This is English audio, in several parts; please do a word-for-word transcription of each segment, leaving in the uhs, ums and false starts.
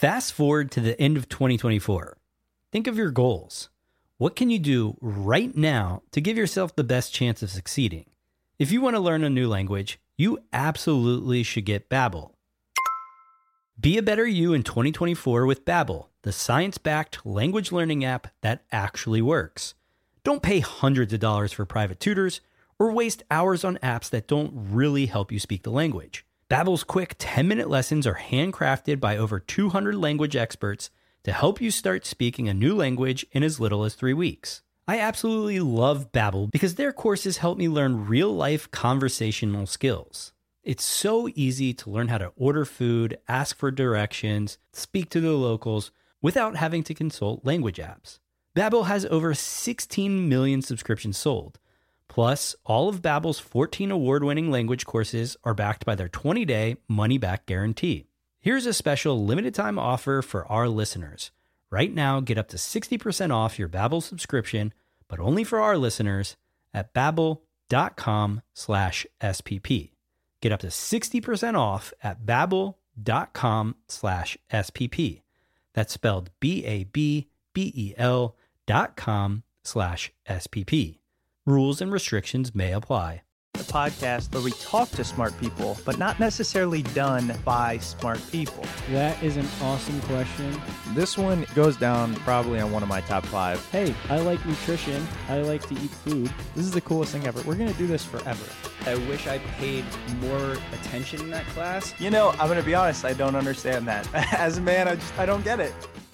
Fast forward to the end of twenty twenty-four. Think of your goals. What can you do right now to give yourself the best chance of succeeding? If you want to learn a new language, you absolutely should get Babbel. Be a better you in twenty twenty-four with Babbel, the science-backed language learning app that actually works. Don't pay hundreds of dollars for private tutors or waste hours on apps that don't really help you speak the language. Babbel's quick ten-minute lessons are handcrafted by over two hundred language experts to help you start speaking a new language in as little as three weeks. I absolutely love Babbel because their courses help me learn real-life conversational skills. It's so easy to learn how to order food, ask for directions, speak to the locals without having to consult language apps. Babbel has over sixteen million subscriptions sold. Plus, all of Babbel's fourteen award-winning language courses are backed by their twenty-day money-back guarantee. Here's a special limited-time offer for our listeners. Right now, get up to sixty percent off your Babbel subscription, but only for our listeners at babbel.com slash SPP. Get up to sixty percent off at babbel.com slash SPP. That's spelled B A B B E L dot com slash SPP. Rules and restrictions may apply. The podcast where we talk to smart people, but not necessarily done by smart people. That is an awesome question. This one goes down probably on one of my top five. Hey, I like nutrition. I like to eat food. This is the coolest thing ever. We're going to do this forever. I wish I paid more attention in that class. You know, I'm going to be honest, I don't understand that. As a man, I just, I don't get it.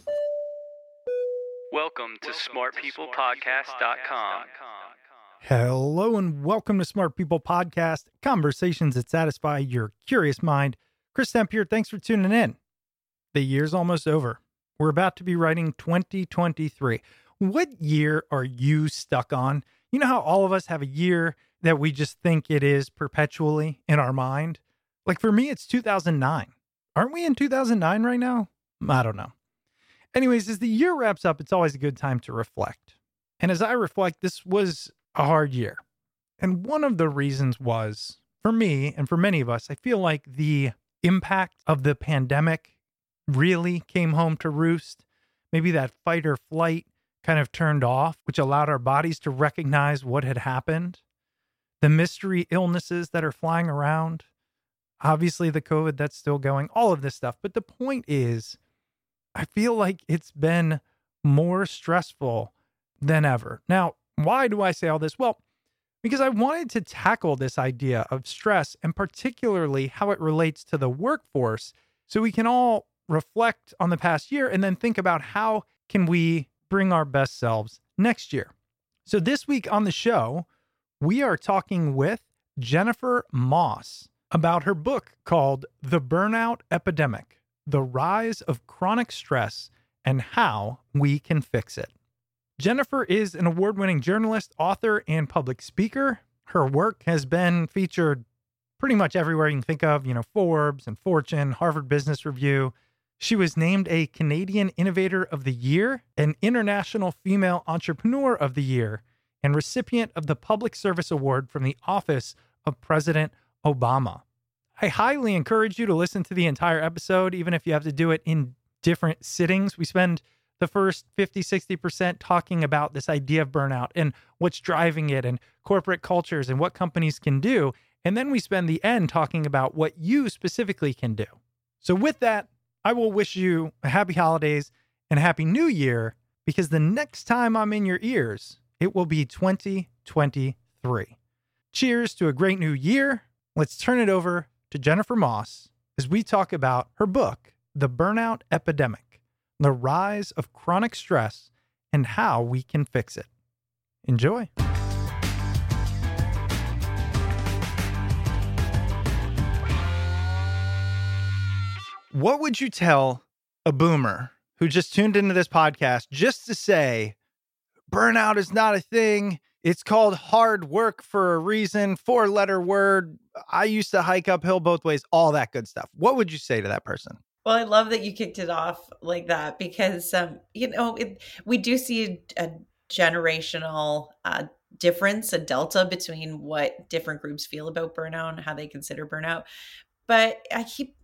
Welcome to smart people podcast dot com. Hello and welcome to Smart People Podcast, conversations that satisfy your curious mind. Chris Stemp here, thanks for tuning in. The year's almost over. We're about to be writing twenty twenty-three. What year are you stuck on? You know how all of us have a year that we just think it is perpetually in our mind? Like for me, it's two thousand nine. Aren't we in two thousand nine right now? I don't know. Anyways, as the year wraps up, it's always a good time to reflect. And as I reflect, this was a hard year. And one of the reasons was, for me and for many of us, I feel like the impact of the pandemic really came home to roost. Maybe that fight or flight kind of turned off, which allowed our bodies to recognize what had happened. The mystery illnesses that are flying around, obviously the COVID that's still going, all of this stuff. But the point is, I feel like it's been more stressful than ever. Now, why do I say all this? Well, because I wanted to tackle this idea of stress and particularly how it relates to the workforce so we can all reflect on the past year and then think about how can we bring our best selves next year. So this week on the show, we are talking with Jennifer Moss about her book called The Burnout Epidemic: The Rise of Chronic Stress and How We Can Fix It. Jennifer is an award-winning journalist, author, and public speaker. Her work has been featured pretty much everywhere you can think of, you know, Forbes and Fortune, Harvard Business Review. She was named a Canadian Innovator of the Year, an International Female Entrepreneur of the Year, and recipient of the Public Service Award from the Office of President Obama. I highly encourage you to listen to the entire episode, even if you have to do it in different sittings. We spend the first fifty, sixty percent talking about this idea of burnout and what's driving it and corporate cultures and what companies can do. And then we spend the end talking about what you specifically can do. So with that, I will wish you a happy holidays and a happy new year, because the next time I'm in your ears, it will be twenty twenty-three. Cheers to a great new year. Let's turn it over to Jennifer Moss as we talk about her book, The Burnout Epidemic: The Rise of Chronic Stress and How We Can Fix It. Enjoy. What would you tell a boomer who just tuned into this podcast just to say, burnout is not a thing? It's called hard work for a reason, four-letter word. I used to hike uphill both ways, all that good stuff. What would you say to that person? Well, I love that you kicked it off like that because, um, you know, it, we do see a, a generational uh, difference, a delta between what different groups feel about burnout and how they consider burnout. But I keep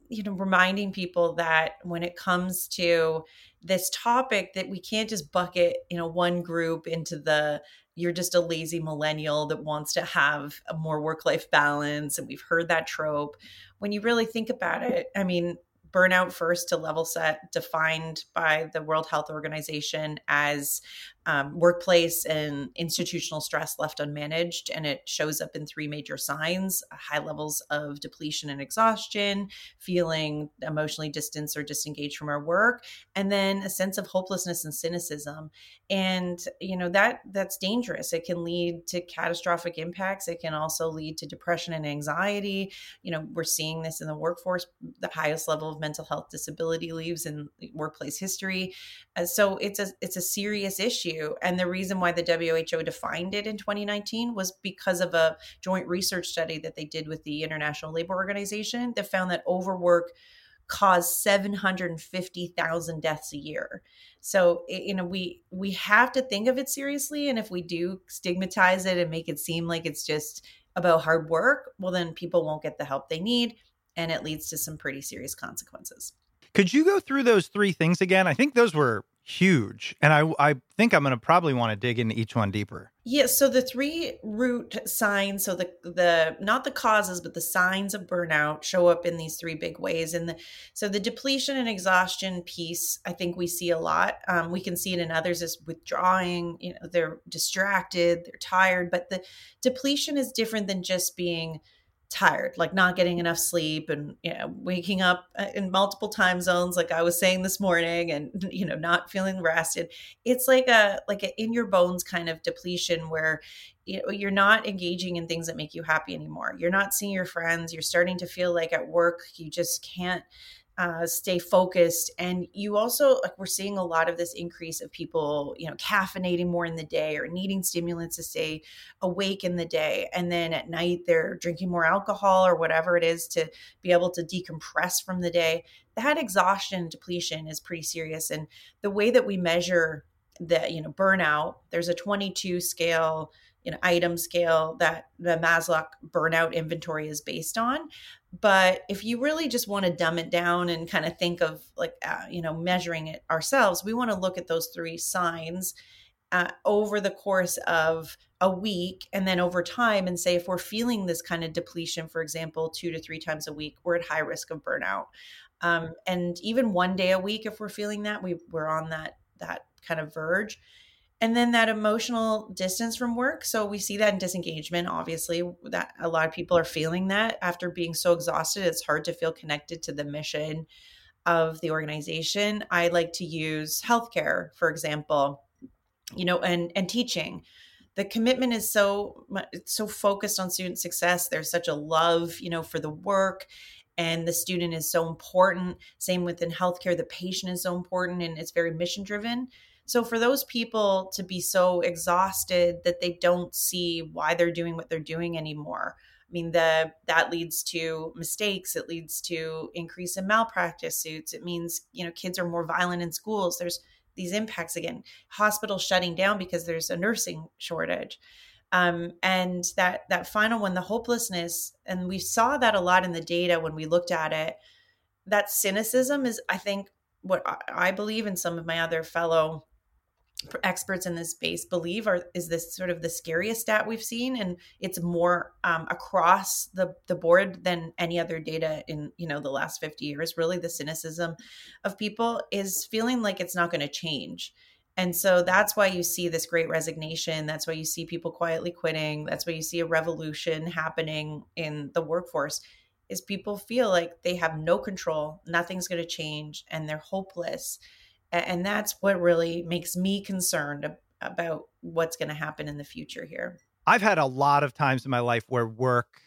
you know, reminding people that when it comes to this topic, that we can't just bucket, you know, one group into the, you're just a lazy millennial that wants to have a more work-life balance. And we've heard that trope. When you really think about it, I mean, burnout, first to level set, defined by the World Health Organization as um, workplace and institutional stress left unmanaged. And it shows up in three major signs: high levels of depletion and exhaustion, feeling emotionally distanced or disengaged from our work, and then a sense of hopelessness and cynicism. And, you know, that that's dangerous. It can lead to catastrophic impacts. It can also lead to depression and anxiety. You know, we're seeing this in the workforce, the highest level of mental health disability leaves in workplace history. Uh, so it's a it's a serious issue. And the reason why the W H O defined it in twenty nineteen was because of a joint research study that they did with the International Labor Organization that found that overwork caused seven hundred fifty thousand deaths a year. So, you know, we we have to think of it seriously. And if we do stigmatize it and make it seem like it's just about hard work, well, then people won't get the help they need. And it leads to some pretty serious consequences. Could you go through those three things again? I think those were huge. And I, I think I'm going to probably want to dig into each one deeper. Yeah. So the three root signs, so the, the, not the causes, but the signs of burnout show up in these three big ways. And the, so the depletion and exhaustion piece, I think we see a lot. Um, we can see it in others as withdrawing, you know, they're distracted, they're tired, but the depletion is different than just being tired, like not getting enough sleep and, you know, waking up in multiple time zones, like I was saying this morning, and, you know, not feeling rested. It's like a, like a in your bones kind of depletion where, you know, you're not engaging in things that make you happy anymore. You're not seeing your friends. You're starting to feel like at work, you just can't Uh, stay focused. And you also, like, we're seeing a lot of this increase of people, you know, caffeinating more in the day or needing stimulants to stay awake in the day. And then at night, they're drinking more alcohol or whatever it is to be able to decompress from the day. That exhaustion depletion is pretty serious. And the way that we measure the, you know, burnout, there's a twenty-two scale, you know, item scale that the Maslow burnout inventory is based on. But if you really just want to dumb it down and kind of think of like, uh, you know, measuring it ourselves, we want to look at those three signs uh, over the course of a week and then over time and say, if we're feeling this kind of depletion, for example, two to three times a week, we're at high risk of burnout. Um, and even one day a week, if we're feeling that, we, we're on that, that kind of verge. And then that emotional distance from work. So we see that in disengagement, obviously, that a lot of people are feeling that after being so exhausted, it's hard to feel connected to the mission of the organization. I like to use healthcare, for example, you know, and, and teaching. The commitment is so, so focused on student success. There's such a love, you know, for the work. And the student is so important. Same within healthcare, the patient is so important and it's very mission driven. So for those people to be so exhausted that they don't see why they're doing what they're doing anymore, I mean, the, that leads to mistakes. It leads to increase in malpractice suits. It means, you know, kids are more violent in schools. There's these impacts again, hospitals shutting down because there's a nursing shortage. Um, and that, that final one, the hopelessness, and we saw that a lot in the data when we looked at it, that cynicism is, I think, what I believe and some of my other fellow experts in this space believe are is this sort of the scariest stat we've seen, and it's more um, across the the board than any other data in, you know, the last fifty years. Really, the cynicism of people is feeling like it's not going to change. And so that's why you see this great resignation. That's why you see people quietly quitting. That's why you see a revolution happening in the workforce, is people feel like they have no control, nothing's going to change, and they're hopeless. And that's what really makes me concerned about what's going to happen in the future here. I've had a lot of times in my life where work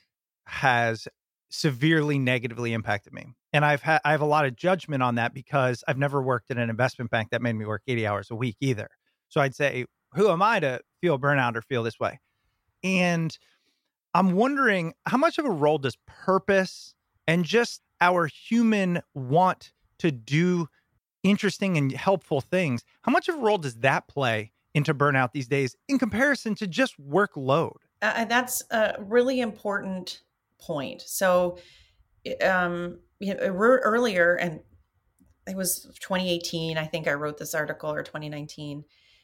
has severely negatively impacted me. And I've had, I have a lot of judgment on that because I've never worked in an investment bank that made me work eighty hours a week either. So I'd say, who am I to feel burnout or feel this way? And I'm wondering, how much of a role does purpose and just our human want to do interesting and helpful things, how much of a role does that play into burnout these days in comparison to just workload? Uh, that's a really important point. So um, you know, earlier, and it was twenty eighteen, I think I wrote this article, or twenty nineteen.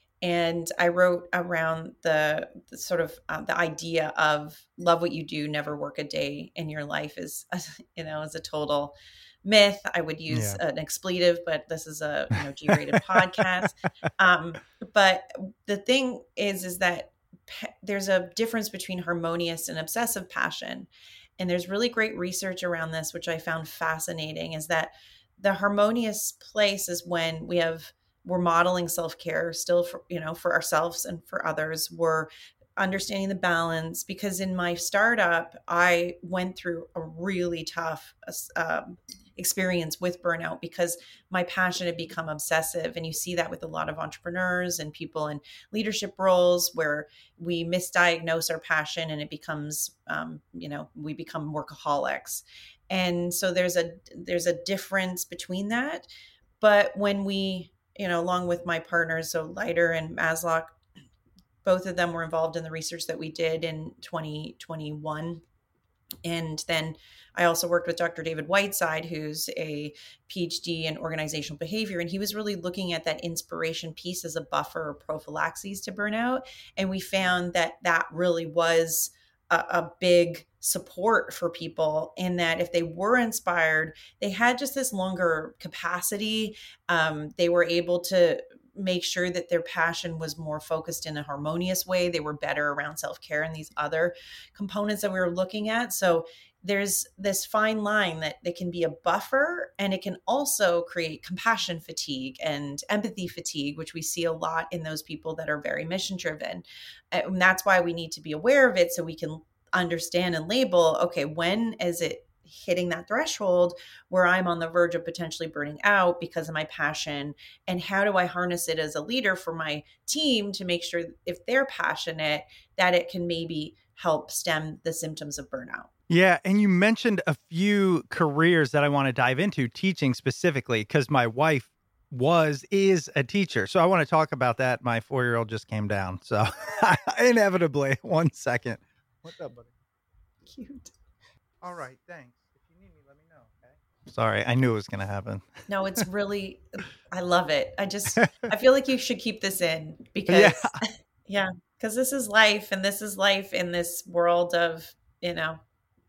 And I wrote around the, the sort of uh, the idea of love what you do, never work a day in your life is, you know, is a total myth. I would use yeah. an expletive, but this is a you know, G-rated podcast. Um, but the thing is, is that pe- there's a difference between harmonious and obsessive passion. And there's really great research around this, which I found fascinating, is that the harmonious place is when we have we're modeling self-care still for, you know, for ourselves and for others. We're understanding the balance, because in my startup, I went through a really tough um, experience with burnout because my passion had become obsessive. And you see that with a lot of entrepreneurs and people in leadership roles where we misdiagnose our passion and it becomes, um, you know, we become workaholics. And so there's a, there's a difference between that. But when we, you know, along with my partners, so Leiter and Masloch, both of them were involved in the research that we did in twenty twenty-one. And then I also worked with Doctor David Whiteside, who's a P H D in organizational behavior. And he was really looking at that inspiration piece as a buffer or prophylaxis to burnout. And we found that that really was a, a big support for people, in that if they were inspired, they had just this longer capacity. Um, they were able to make sure that their passion was more focused in a harmonious way. They were better around self-care and these other components that we were looking at. So there's this fine line that they can be a buffer, and it can also create compassion fatigue and empathy fatigue, which we see a lot in those people that are very mission driven. And that's why we need to be aware of it, so we can understand and label, okay, when is it hitting that threshold where I'm on the verge of potentially burning out because of my passion, and how do I harness it as a leader for my team to make sure if they're passionate that it can maybe help stem the symptoms of burnout. Yeah. And you mentioned a few careers that I want to dive into, teaching specifically, because my wife was, is a teacher. So I want to talk about that. My four-year-old just came down. So inevitably, one second. What's up, buddy? Cute. All right. Thanks. If you need me, let me know. Okay. Sorry. I knew it was going to happen. No, it's really, I love it. I just, I feel like you should keep this in because, yeah, yeah, because this is life, and this is life in this world of, you know,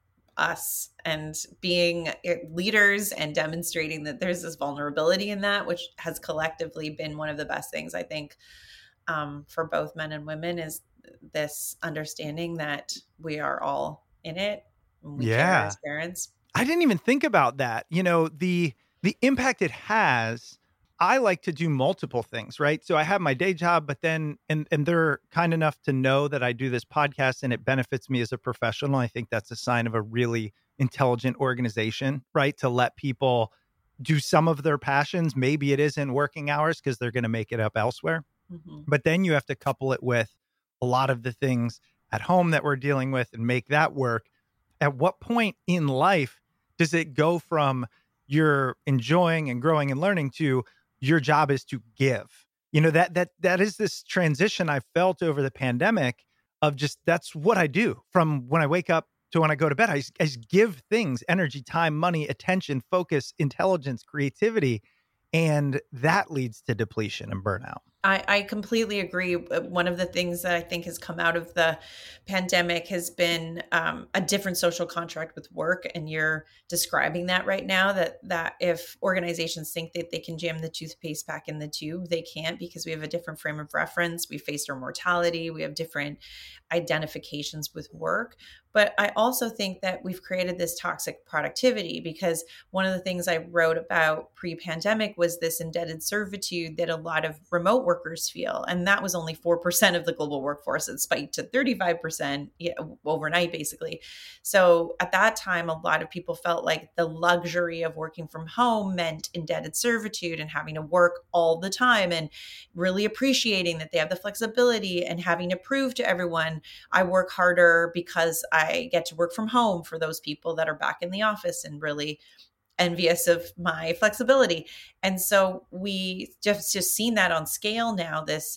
us and being leaders and demonstrating that there's this vulnerability in that, which has collectively been one of the best things, I think, um, for both men and women, is this understanding that we are all in it. And we yeah. care as parents. I didn't even think about that. You know, the, the impact it has. I like to do multiple things, right? So I have my day job, but then, and, and they're kind enough to know that I do this podcast and it benefits me as a professional. I think that's a sign of a really intelligent organization, right? To let people do some of their passions. Maybe it isn't working hours because they're going to make it up elsewhere. Mm-hmm. But then you have to couple it with a lot of the things at home that we're dealing with and make that work. At what point in life does it go from you're enjoying and growing and learning to your job is to give? You know, that, that, that is this transition I felt over the pandemic of just, that's what I do from when I wake up to when I go to bed. I just, I just give things, energy, time, money, attention, focus, intelligence, creativity. And that leads to depletion and burnout. I, I completely agree. One of the things that I think has come out of the pandemic has been um, a different social contract with work. And you're describing that right now, that that if organizations think that they can jam the toothpaste back in the tube, they can't, because we have a different frame of reference. We faced our mortality. We have different identifications with work. But I also think that we've created this toxic productivity, because one of the things I wrote about pre-pandemic was this indebted servitude that a lot of remote workers feel. And that was only four percent of the global workforce. It spiked to thirty-five percent you know, overnight, basically. So at that time, a lot of people felt like the luxury of working from home meant indebted servitude and having to work all the time, and really appreciating that they have the flexibility and having to prove to everyone, I work harder because I get to work from home, for those people that are back in the office and really envious of my flexibility. And so we just just seen that on scale now, this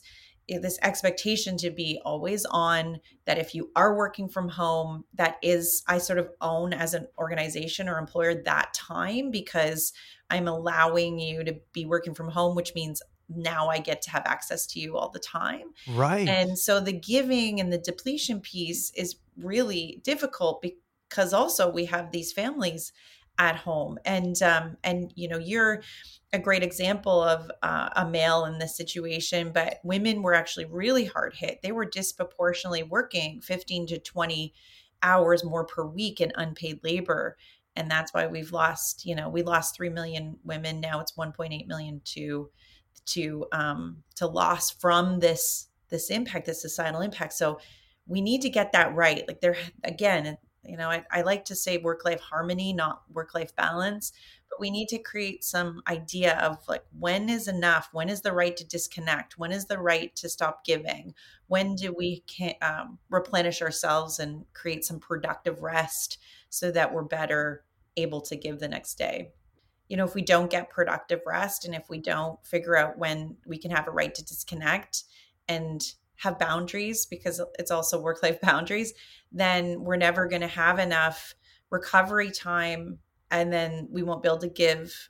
this expectation to be always on, that if you are working from home, that is, I sort of own as an organization or employer that time, because I'm allowing you to be working from home, which means now I get to have access to you all the time. Right. And so the giving and the depletion piece is really difficult, because also we have these families at home. And, um, and, you know, you're a great example of uh, a male in this situation, but women were actually really hard hit. They were disproportionately working fifteen to twenty hours more per week in unpaid labor. And that's why we've lost, you know, we lost three million women. Now it's one point eight million to, to, um, to loss from this, this impact, this societal impact. So we need to get that right. Like there, again, you know, I, I like to say work-life harmony, not work-life balance, but we need to create some idea of like, when is enough? When is the right to disconnect? When is the right to stop giving? When do we can, um, replenish ourselves and create some productive rest so that we're better able to give the next day? You know, if we don't get productive rest, and if we don't figure out when we can have a right to disconnect and have boundaries, because it's also work-life boundaries, then we're never going to have enough recovery time. And then we won't be able to give,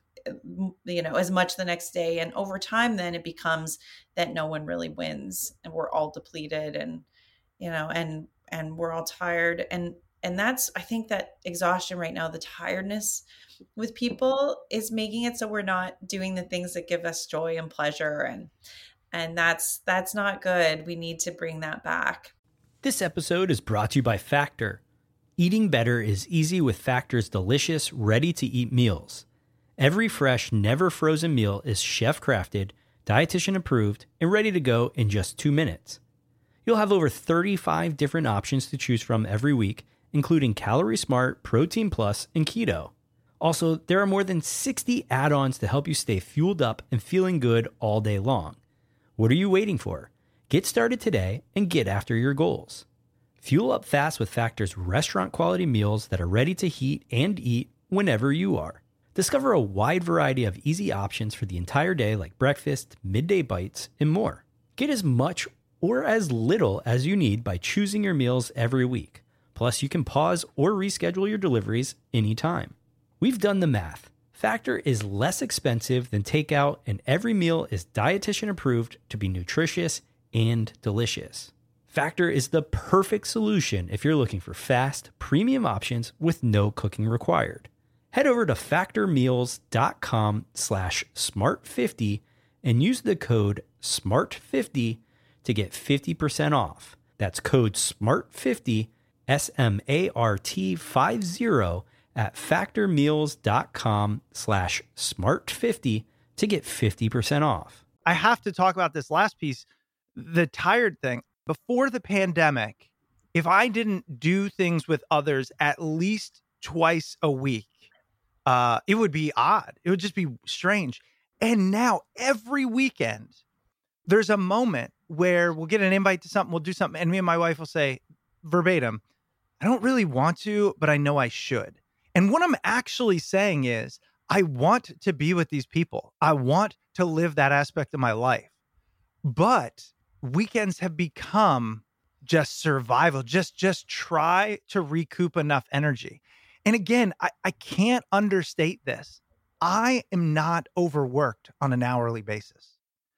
you know, as much the next day. And over time, then it becomes that no one really wins, and we're all depleted, and, you know, and, and we're all tired. And, and that's, I think that exhaustion right now, the tiredness with people is making it so we're not doing the things that give us joy and pleasure. And, And that's that's not good. We need to bring that back. This episode is brought to you by Factor. Eating better is easy with Factor's delicious, ready-to-eat meals. Every fresh, never frozen meal is chef-crafted, dietitian approved, and ready to go in just two minutes. You'll have over thirty-five different options to choose from every week, including Calorie Smart, Protein Plus, and Keto. Also, there are more than sixty add-ons to help you stay fueled up and feeling good all day long. What are you waiting for? Get started today and get after your goals. Fuel up fast with Factor's restaurant-quality meals that are ready to heat and eat whenever you are. Discover a wide variety of easy options for the entire day, like breakfast, midday bites, and more. Get as much or as little as you need by choosing your meals every week. Plus, you can pause or reschedule your deliveries anytime. We've done the math. Factor is less expensive than takeout, and every meal is dietitian approved to be nutritious and delicious. Factor is the perfect solution if you're looking for fast, premium options with no cooking required. Head over to factormeals.com slash smart50 and use the code smart fifty to get fifty percent off. That's code smart fifty, S M A R T fifty, at factormeals.com slash smart50 to get fifty percent off. I have to talk about this last piece, the tired thing. Before the pandemic, if I didn't do things with others at least twice a week, uh, it would be odd. It would just be strange. And now every weekend, there's a moment where we'll get an invite to something, we'll do something, and me and my wife will say verbatim, I don't really want to, but I know I should. And what I'm actually saying is, I want to be with these people. I want to live that aspect of my life. But weekends have become just survival. Just, just try to recoup enough energy. And again, I, I can't understate this. I am not overworked on an hourly basis.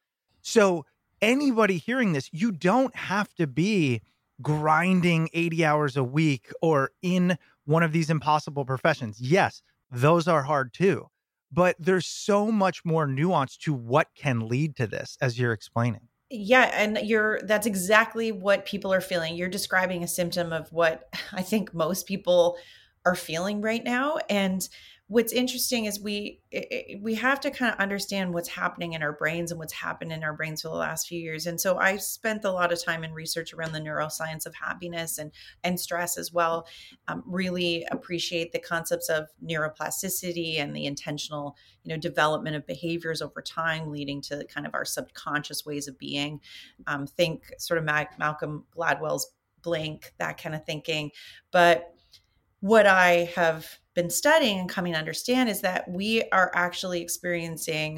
So anybody hearing this, you don't have to be grinding eighty hours a week or in one of these impossible professions. Yes, those are hard too, but there's so much more nuance to what can lead to this, as you're explaining. Yeah, and you're that's exactly what people are feeling. You're describing a symptom of what I think most people are feeling right now. And what's interesting is we we have to kind of understand what's happening in our brains and what's happened in our brains for the last few years. And so I spent a lot of time in research around the neuroscience of happiness and and stress as well. Um, really appreciate the concepts of neuroplasticity and the intentional, you know, development of behaviors over time, leading to kind of our subconscious ways of being. Um, think sort of Mac- Malcolm Gladwell's Blink, that kind of thinking. But what I have been studying and coming to understand is that we are actually experiencing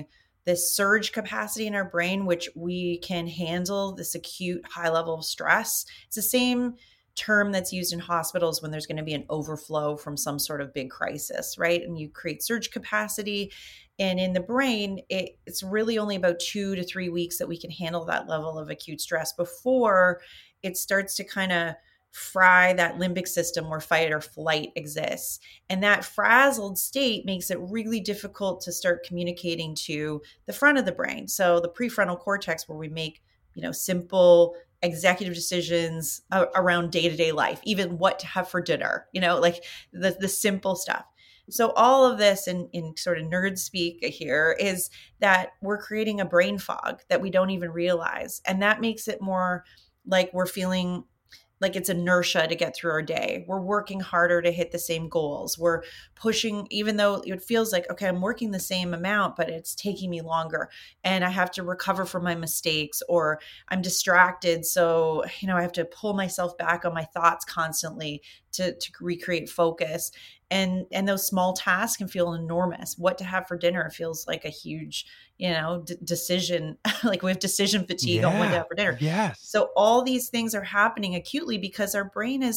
this surge capacity in our brain, which we can handle this acute high level of stress. It's the same term that's used in hospitals when there's going to be an overflow from some sort of big crisis, right? And you create surge capacity. And in the brain, it, it's really only about two to three weeks that we can handle that level of acute stress before it starts to kind of fry that limbic system where fight or flight exists. And that frazzled state makes it really difficult to start communicating to the front of the brain. So the prefrontal cortex, where we make, you know, simple executive decisions uh, around day-to-day life, even what to have for dinner, you know, like the, the simple stuff. So all of this in, in sort of nerd speak here is that we're creating a brain fog that we don't even realize. And that makes it more like we're feeling like it's inertia to get through our day. We're working harder to hit the same goals. We're pushing, even though it feels like, okay, I'm working the same amount, but it's taking me longer and I have to recover from my mistakes, or I'm distracted. So, you know, I have to pull myself back on my thoughts constantly to, to recreate focus. And, and those small tasks can feel enormous. What to have for dinner feels like a huge, you know, d- decision, like we have decision fatigue Yeah. on what to have for dinner. Yes. So all these things are happening acutely because our brain is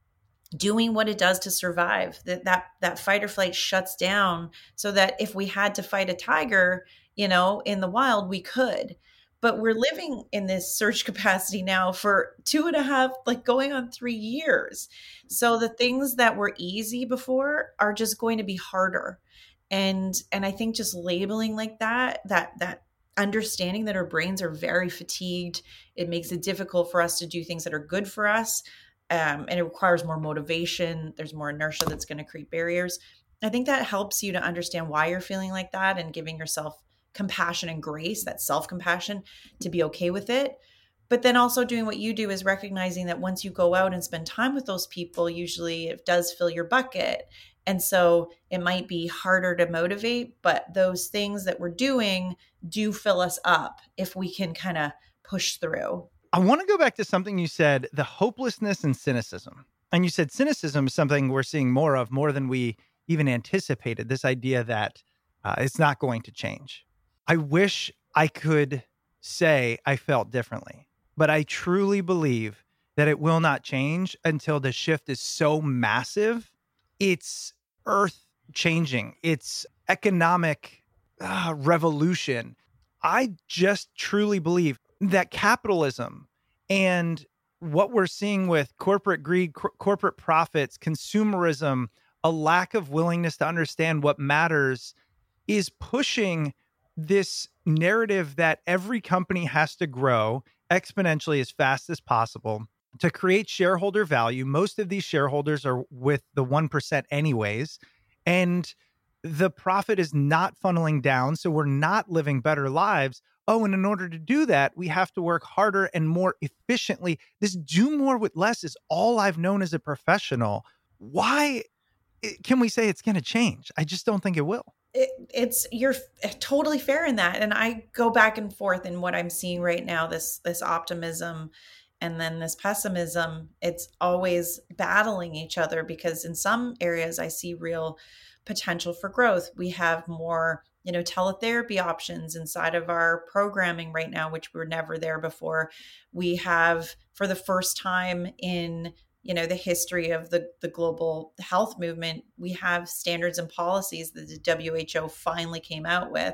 doing what it does to survive. That that that fight or flight shuts down so that if we had to fight a tiger, you know, in the wild, we could. But we're living in this surge capacity now for two and a half, like going on three years. So the things that were easy before are just going to be harder. And and I think just labeling like that, that that understanding that our brains are very fatigued, it makes it difficult for us to do things that are good for us. Um, and it requires more motivation. There's more inertia that's going to create barriers. I think that helps you to understand why you're feeling like that and giving yourself compassion and grace, that self-compassion, to be okay with it. But then also doing what you do is recognizing that once you go out and spend time with those people, usually it does fill your bucket. And so it might be harder to motivate, but those things that we're doing do fill us up if we can kind of push through. I want to go back to something you said, the hopelessness and cynicism. And you said cynicism is something we're seeing more of, more than we even anticipated, this idea that uh, it's not going to change. I wish I could say I felt differently, but I truly believe that it will not change until the shift is so massive. It's earth changing. It's economic uh, revolution. I just truly believe that capitalism and what we're seeing with corporate greed, cor- corporate profits, consumerism, a lack of willingness to understand what matters is pushing this narrative that every company has to grow exponentially as fast as possible to create shareholder value. Most of these shareholders are with the one percent anyways, and the profit is not funneling down. So we're not living better lives. Oh, and in order to do that, we have to work harder and more efficiently. This do more with less is all I've known as a professional. Why can we say it's going to change? I just don't think it will. It, it's you're totally fair in that. And I go back and forth in what I'm seeing right now, this this optimism and then this pessimism. It's always battling each other because in some areas I see real potential for growth. We have more, you know, teletherapy options inside of our programming right now, which were never there before. We have, for the first time in, you know, the history of the, the global health movement, we have standards and policies that the W H O finally came out with.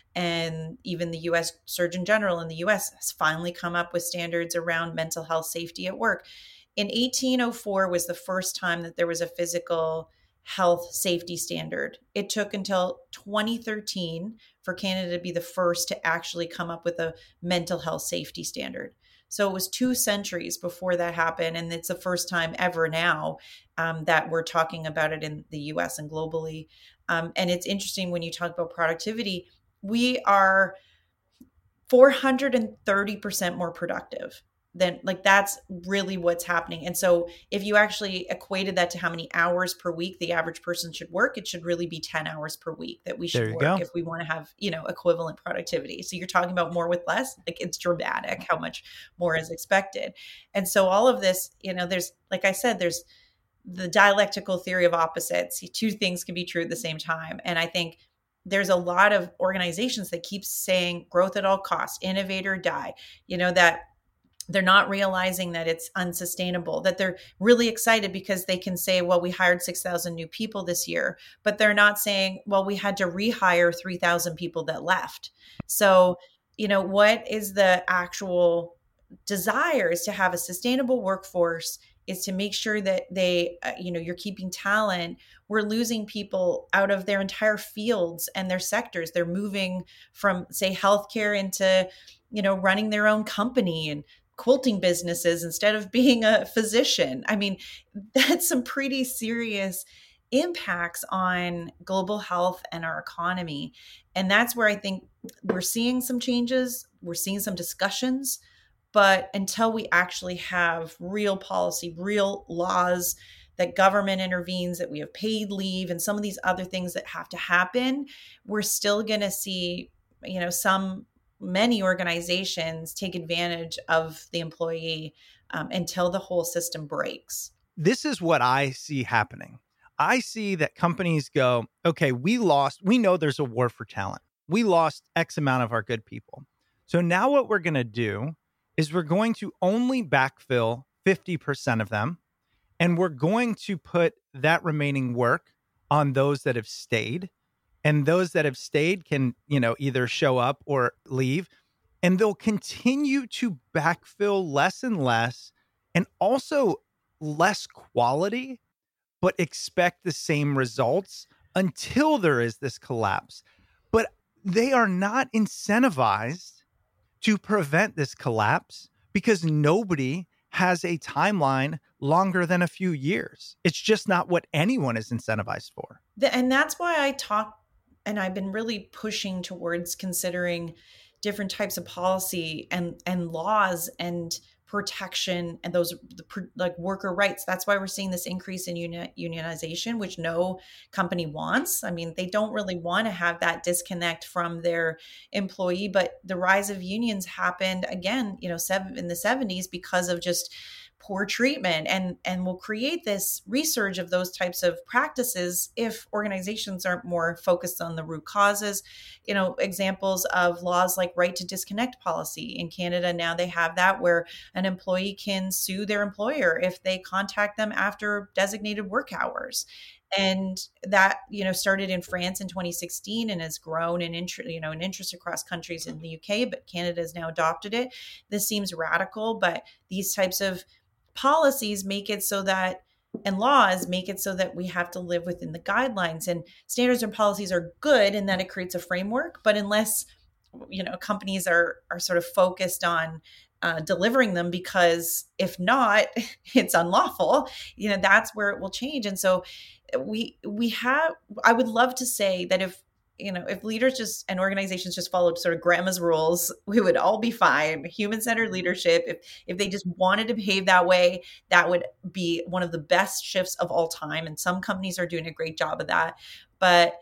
And even the U S Surgeon General in the U S has finally come up with standards around mental health safety at work. In eighteen oh four was the first time that there was a physical health safety standard. It took until twenty thirteen for Canada to be the first to actually come up with a mental health safety standard. So it was two centuries before that happened. And it's the first time ever now um, that we're talking about it in the U S and globally. Um, and it's interesting when you talk about productivity, we are four hundred thirty percent more productive. Then like that's really what's happening. And so if you actually equated that to how many hours per week the average person should work, it should really be ten hours per week that we should work go. if we want to have, you know, equivalent productivity. So you're talking about more with less, like it's dramatic how much more is expected. And so all of this, you know, there's, like I said, there's the dialectical theory of opposites. Two things can be true at the same time. And I think there's a lot of organizations that keep saying growth at all costs, innovate or die, you know, that they're not realizing that it's unsustainable, that they're really excited because they can say, well, we hired six thousand new people this year, but they're not saying, well, we had to rehire three thousand people that left. So, you know, what is the actual desire is to have a sustainable workforce, is to make sure that they, uh, you know, you're keeping talent. We're losing people out of their entire fields and their sectors. They're moving from, say, healthcare into, you know, running their own company and quilting businesses instead of being a physician. I mean, that's some pretty serious impacts on global health and our economy. And that's where I think we're seeing some changes. We're seeing some discussions. But until we actually have real policy, real laws, that government intervenes, that we have paid leave and some of these other things that have to happen, we're still going to see, you know, some many organizations take advantage of the employee um, until the whole system breaks. This is what I see happening. I see that companies go, okay, we lost, we know there's a war for talent. We lost X amount of our good people. So now what we're going to do is we're going to only backfill fifty percent of them. And we're going to put that remaining work on those that have stayed. And those that have stayed can, you know, either show up or leave. And they'll continue to backfill less and less, and also less quality, but expect the same results until there is this collapse. But they are not incentivized to prevent this collapse because nobody has a timeline longer than a few years. It's just not what anyone is incentivized for. And that's why I talk, and I've been really pushing towards considering different types of policy and, and laws and protection and those the, like worker rights. That's why we're seeing this increase in union, unionization, which no company wants. I mean, they don't really want to have that disconnect from their employee, but the rise of unions happened again, you know, seven, in the seventies because of just poor treatment, and and will create this resurge of those types of practices if organizations aren't more focused on the root causes. You know, examples of laws like right to disconnect policy in Canada, now they have that where an employee can sue their employer if they contact them after designated work hours. And that, you know, started in France in twenty sixteen and has grown in interest, you know, in interest across countries in the U K, but Canada has now adopted it. This seems radical, but these types of policies make it so that, and laws make it so that we have to live within the guidelines. And standards and policies are good in that it creates a framework, but unless, you know, companies are are sort of focused on uh, delivering them, because if not, it's unlawful, you know, that's where it will change. And so we we have, I would love to say that if, you know, if leaders just and organizations just followed sort of grandma's rules, we would all be fine. Human-centered leadership, if if they just wanted to behave that way, that would be one of the best shifts of all time. And some companies are doing a great job of that. But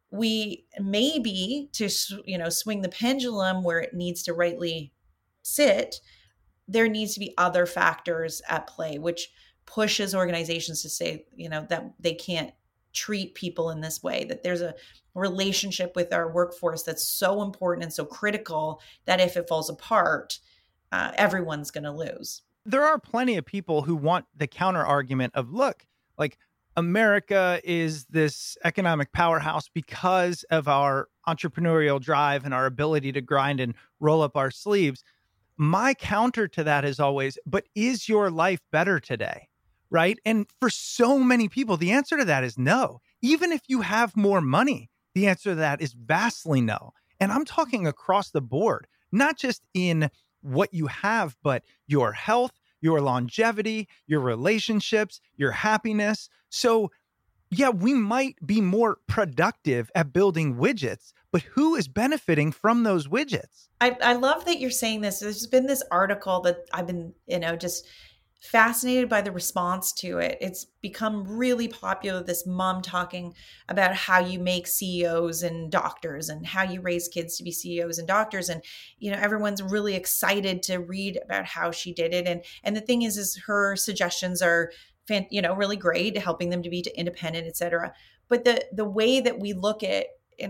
we maybe to, you know, swing the pendulum where it needs to rightly sit, there needs to be other factors at play, which pushes organizations to say, you know, that they can't treat people in this way, that there's a relationship with our workforce that's so important and so critical that if it falls apart, uh, everyone's going to lose. There are plenty of people who want the counter argument of, look, like America is this economic powerhouse because of our entrepreneurial drive and our ability to grind and roll up our sleeves. My counter to that is always, but is your life better today? Right? And for so many people, the answer to that is no. Even if you have more money, the answer to that is vastly no. And I'm talking across the board, not just in what you have, but your health, your longevity, your relationships, your happiness. So yeah, we might be more productive at building widgets, but who is benefiting from those widgets? I, I love that you're saying this. There's been this article that I've been, you know, just fascinated by the response to it. It's become really popular, this mom talking about how you make C E Os and doctors and how you raise kids to be C E Os and doctors. And, you know, everyone's really excited to read about how she did it. And, and the thing is, is her suggestions are, you know, really great, helping them to be independent, et cetera. But the, the way that we look at, you know,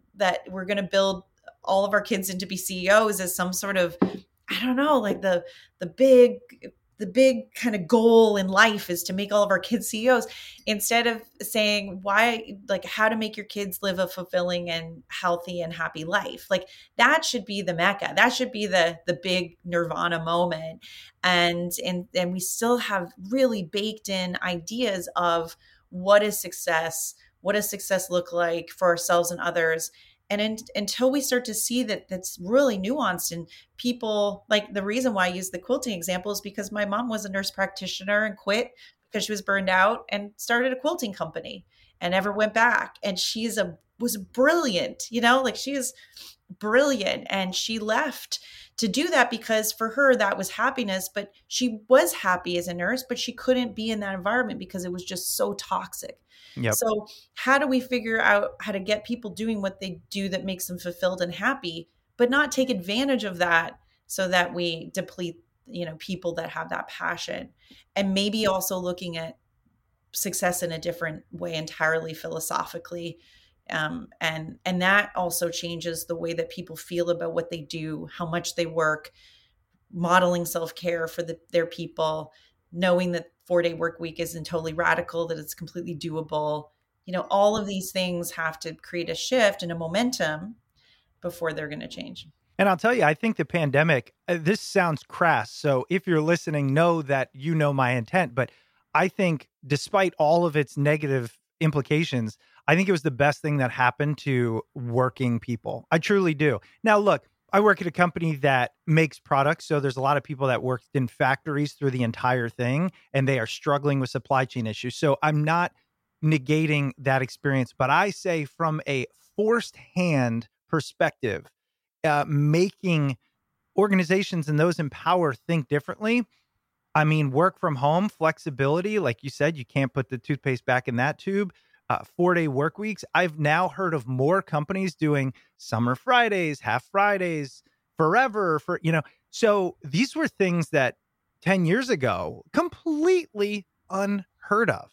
that we're going to build all of our kids into be C E Os as some sort of, I don't know, like the, the big, the big kind of goal in life is to make all of our kids C E Os, instead of saying why, like how to make your kids live a fulfilling and healthy and happy life. Like that should be the Mecca. That should be the, the big nirvana moment. And, and, and we still have really baked in ideas of what is success, what does success look like for ourselves and others. And in, until we start to see that that's really nuanced, and people, like the reason why I use the quilting example is because my mom was a nurse practitioner and quit because she was burned out and started a quilting company and never went back. And she's a, was brilliant, you know, like she is brilliant. And she left to do that because for her, that was happiness, but she was happy as a nurse, but she couldn't be in that environment because it was just so toxic. Yep. So how do we figure out how to get people doing what they do that makes them fulfilled and happy, but not take advantage of that so that we deplete, you know, people that have that passion? And maybe also looking at success in a different way entirely philosophically. Um, and, and that also changes the way that people feel about what they do, how much they work, modeling self-care for the, their people, knowing that four day work week isn't totally radical, that it's completely doable. You know, all of these things have to create a shift and a momentum before they're going to change. And I'll tell you, I think the pandemic, uh, this sounds crass. So if you're listening, know that you know my intent. But I think despite all of its negative implications, I think it was the best thing that happened to working people. I truly do. Now, look, I work at a company that makes products. So there's a lot of people that worked in factories through the entire thing, and they are struggling with supply chain issues. So I'm not negating that experience, but I say from a forced hand perspective, uh, making organizations and those in power think differently. I mean, work from home, flexibility, like you said, you can't put the toothpaste back in that tube. Uh, four-day work weeks. I've now heard of more companies doing summer Fridays, half Fridays, forever, for, you know, so these were things that ten years ago, completely unheard of.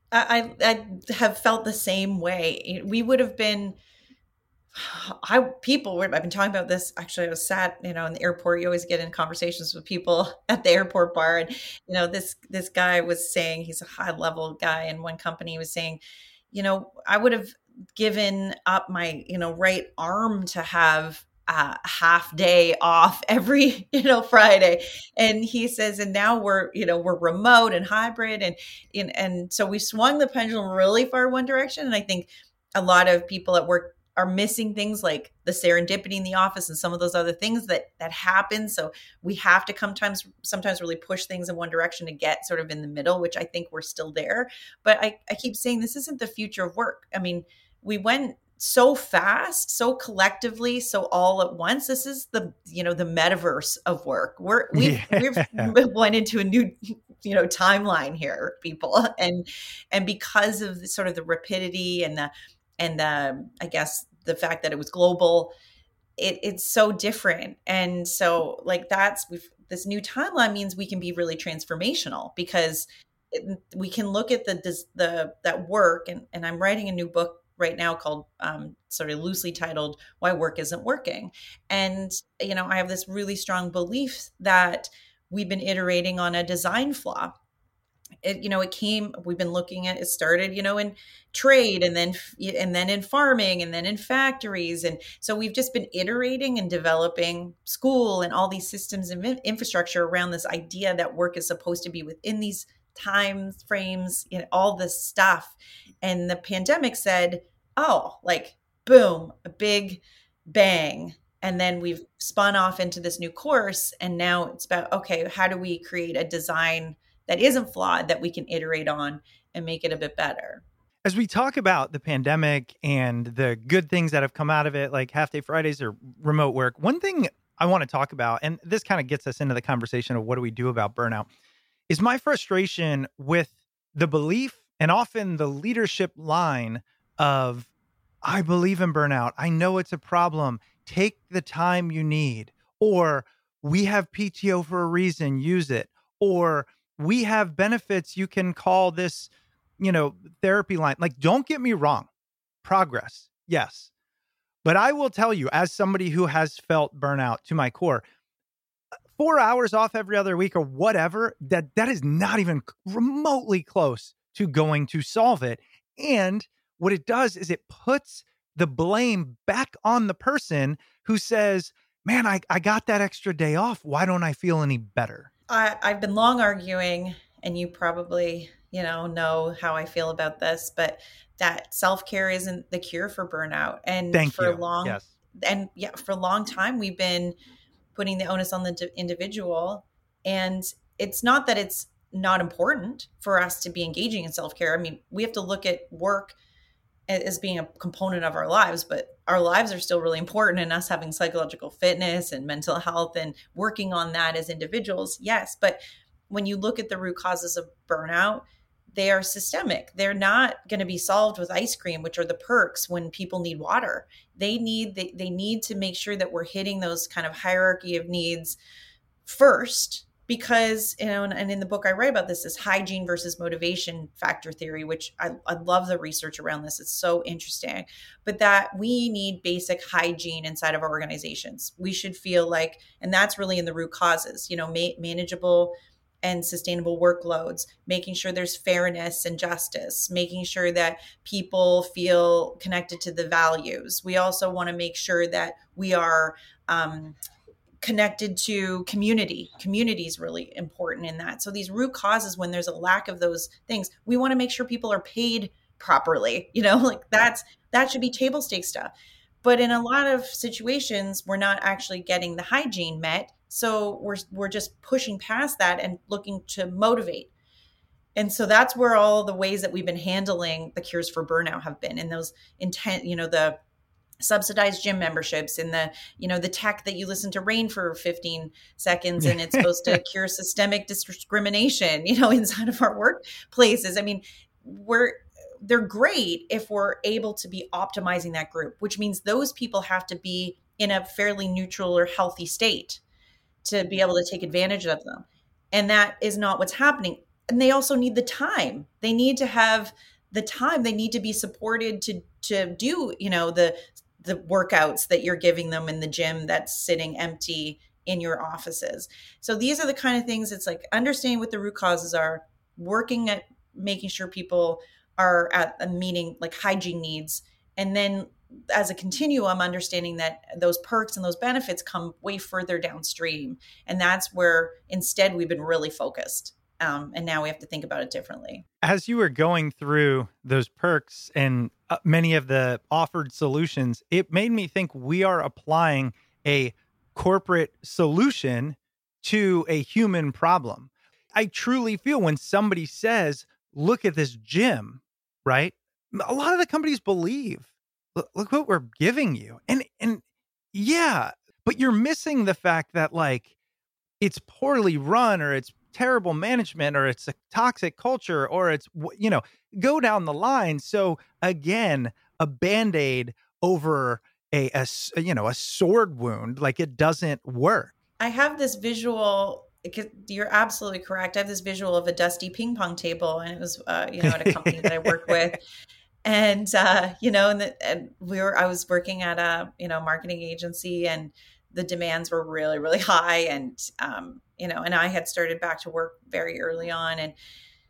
I, I have felt the same way. We would have been, I people were, I've been talking about this. Actually, I was sat, you know, in the airport. You always get in conversations with people at the airport bar. And, you know, this, this guy was saying, he's a high level guy in one company, he was saying, you know, I would have given up my, you know, right arm to have a half day off every, you know, Friday. And he says, and now we're, you know, we're remote and hybrid. And, and, and so we swung the pendulum really far one direction. And I think a lot of people at work are missing things like the serendipity in the office and some of those other things that that happen. So we have to sometimes sometimes really push things in one direction to get sort of in the middle, which I think we're still there. But I, I keep saying this isn't the future of work. I mean, we went so fast, so collectively, so all at once. This is the, you know, the metaverse of work. We're we yeah. we've went into a new, you know, timeline here, people. And and because of the, sort of the rapidity and the and the, I guess the fact that it was global, it, it's so different. And so like that's, we've, this new timeline means we can be really transformational because it, we can look at the, this, the, that work. And, and I'm writing a new book right now called um, sort of loosely titled Why Work Isn't Working. And, you know, I have this really strong belief that we've been iterating on a design flaw. It, you know, it came, we've been looking at, it started, you know, in trade and then, and then in farming and then in factories. And so we've just been iterating and developing school and all these systems and infrastructure around this idea that work is supposed to be within these time frames, you know, all this stuff. And the pandemic said, oh, like, boom, a big bang. And then we've spun off into this new course. And now it's about, okay, how do we create a design that isn't flawed that we can iterate on and make it a bit better? As we talk about the pandemic and the good things that have come out of it, like half day Fridays or remote work, one thing I want to talk about, and this kind of gets us into the conversation of what do we do about burnout, is my frustration with the belief and often the leadership line of, I believe in burnout. I know it's a problem. Take the time you need. Or we have P T O for a reason, use it. Or we have benefits. You can call this, you know, therapy line. Like, don't get me wrong. Progress. Yes. But I will tell you, as somebody who has felt burnout to my core, four hours off every other week or whatever, that that is not even remotely close to going to solve it. And what it does is it puts the blame back on the person who says, man, I, I got that extra day off. Why don't I feel any better? I, I've been long arguing, and you probably, you know, know how I feel about this, but that self-care isn't the cure for burnout. And Thank for you. long, Yes. and yeah, for a long time, we've been putting the onus on the d- individual. And it's not that it's not important for us to be engaging in self-care. I mean, we have to look at work as being a component of our lives, but our lives are still really important, and us having psychological fitness and mental health and working on that as individuals. Yes. But when you look at the root causes of burnout, they are systemic. They're not going to be solved with ice cream, which are the perks when people need water. They need, they, they need to make sure that we're hitting those kind of hierarchy of needs first, because, you know, and, and in the book I write about this, this hygiene versus motivation factor theory, which I, I love the research around this. It's so interesting, but that we need basic hygiene inside of our organizations. We should feel like, and that's really in the root causes, you know, ma- manageable and sustainable workloads, making sure there's fairness and justice, making sure that people feel connected to the values. We also want to make sure that we are um, connected to community. Community is really important in that. So these root causes, when there's a lack of those things, we want to make sure people are paid properly. You know, like that's, that should be table stakes stuff. But in a lot of situations, we're not actually getting the hygiene met. So we're we're just pushing past that and looking to motivate. And so that's where all the ways that we've been handling the cures for burnout have been, in those intent, you know, the subsidized gym memberships, and the, you know, the tech that you listen to Rain for fifteen seconds and it's supposed to cure systemic discrimination, you know, inside of our workplaces. I mean, we're they're great if we're able to be optimizing that group, which means those people have to be in a fairly neutral or healthy state to be able to take advantage of them. And that is not what's happening. And they also need the time. They need to have the time. They need to be supported to to do, you know, the the workouts that you're giving them in the gym that's sitting empty in your offices. So these are the kind of things, it's like understanding what the root causes are, working at making sure people are at a meeting like hygiene needs, and then as a continuum, understanding that those perks and those benefits come way further downstream. And that's where instead we've been really focused. Um, and now we have to think about it differently. As you were going through those perks and uh, many of the offered solutions, it made me think we are applying a corporate solution to a human problem. I truly feel when somebody says, look at this gym, right? A lot of the companies believe, look what we're giving you. And, and yeah, but you're missing the fact that like it's poorly run, or it's terrible management, or it's a toxic culture, or it's, you know, go down the line. So again, a Band-Aid over a, a, you know, a sword wound, like it doesn't work. I have this visual, you're absolutely correct. I have this visual of a dusty ping pong table, and it was, uh, you know, at a company that I worked with. And, uh, you know, and, the, and we were, I was working at a, you know, marketing agency, and the demands were really, really high. And, um, you know, and I had started back to work very early on. And,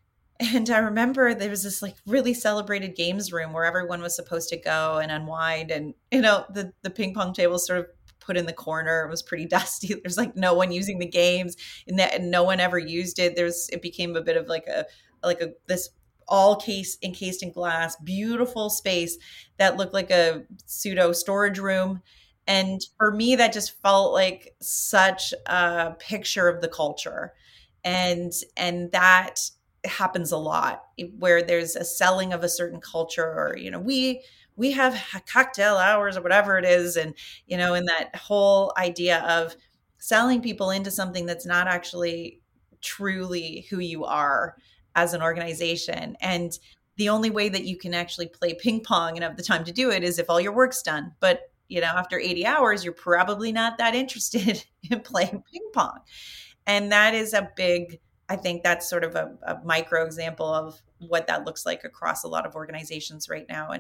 and I remember there was this like really celebrated games room where everyone was supposed to go and unwind. And, you know, the, the ping pong table sort of put in the corner. It was pretty dusty. There's like no one using the games, and that and no one ever used it. There's, it became a bit of like a, like a, this all case encased in glass, beautiful space that looked like a pseudo storage room. And for me, that just felt like such a picture of the culture. And, and that happens a lot where there's a selling of a certain culture, or, you know, we, we have cocktail hours or whatever it is. And, you know, and that whole idea of selling people into something that's not actually truly who you are as an organization. And the only way that you can actually play ping pong and have the time to do it is if all your work's done. But, you know, after eighty hours, you're probably not that interested in playing ping pong. And that is a big, I think that's sort of a, a micro example of what that looks like across a lot of organizations right now. And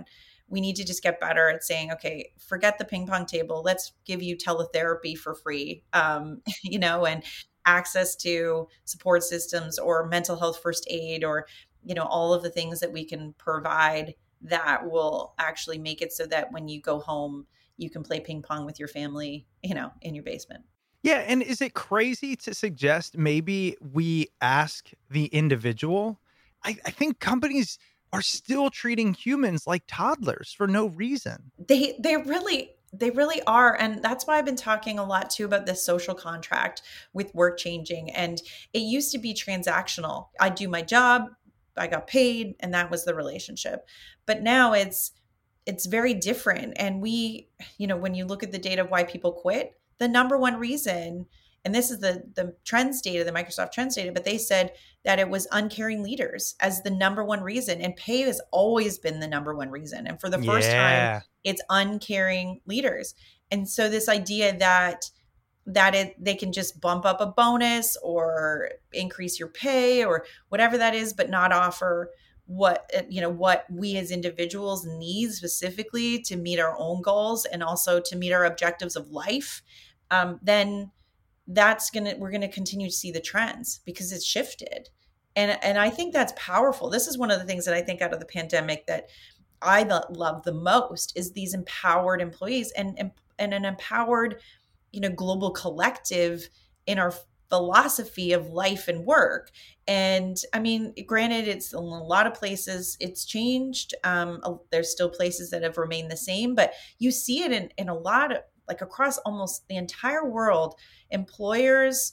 we need to just get better at saying, okay, forget the ping pong table. Let's give you teletherapy for free, um, you know, and access to support systems or mental health first aid, or, you know, all of the things that we can provide that will actually make it so that when you go home, you can play ping pong with your family, you know, in your basement. Yeah. And is it crazy to suggest maybe we ask the individual? I, I think companies are still treating humans like toddlers for no reason. They they really they really are. And that's why I've been talking a lot too about this social contract with work changing. And it used to be transactional. I do my job, I got paid, and that was the relationship. But now it's it's very different. And we, you know, when you look at the data of why people quit, the number one reason, and this is the the trends data, the Microsoft trends data, but they said that it was uncaring leaders as the number one reason. And pay has always been the number one reason. And for the first Yeah. time, it's uncaring leaders. And so this idea that that it they can just bump up a bonus or increase your pay or whatever that is, but not offer what, you know, what we as individuals need specifically to meet our own goals and also to meet our objectives of life, um, then that's going to, we're going to continue to see the trends because it's shifted. And, and I think that's powerful. This is one of the things that I think out of the pandemic that I love the most is these empowered employees and, and, and an empowered, you know, global collective in our philosophy of life and work. And I mean, granted, it's in a lot of places it's changed. Um, there's still places that have remained the same, but you see it in, in a lot of, like across almost the entire world, employers